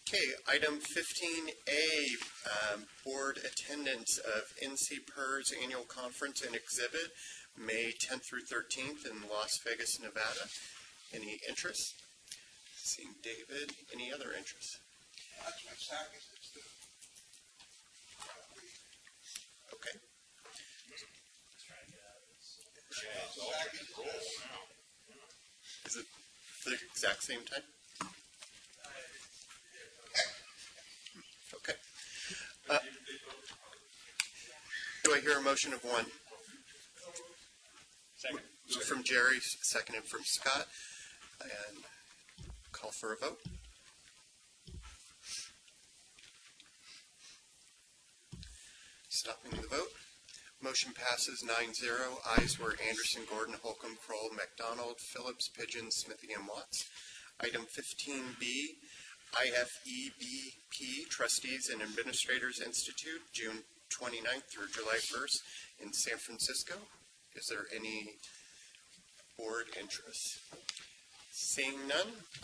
Okay, item 15A, board attendance of NC PERS annual conference and exhibit, May 10th through 13th in Las Vegas, Nevada. Any interest? Seeing David, any other interest? Okay. Is it the exact same time? Okay. Do I hear a motion of one? Second. From Jerry, seconded from Scott, and call for a vote. Stopping the vote. Motion passes 9-0. Ayes were Anderson, Gordon, Holcomb, Kroll, McDonald, Phillips, Pigeon, Smithy, and Watts. Item 15B, IFEBP Trustees and Administrators Institute, June 29th through July 1st in San Francisco. Is there any board interest? Seeing none,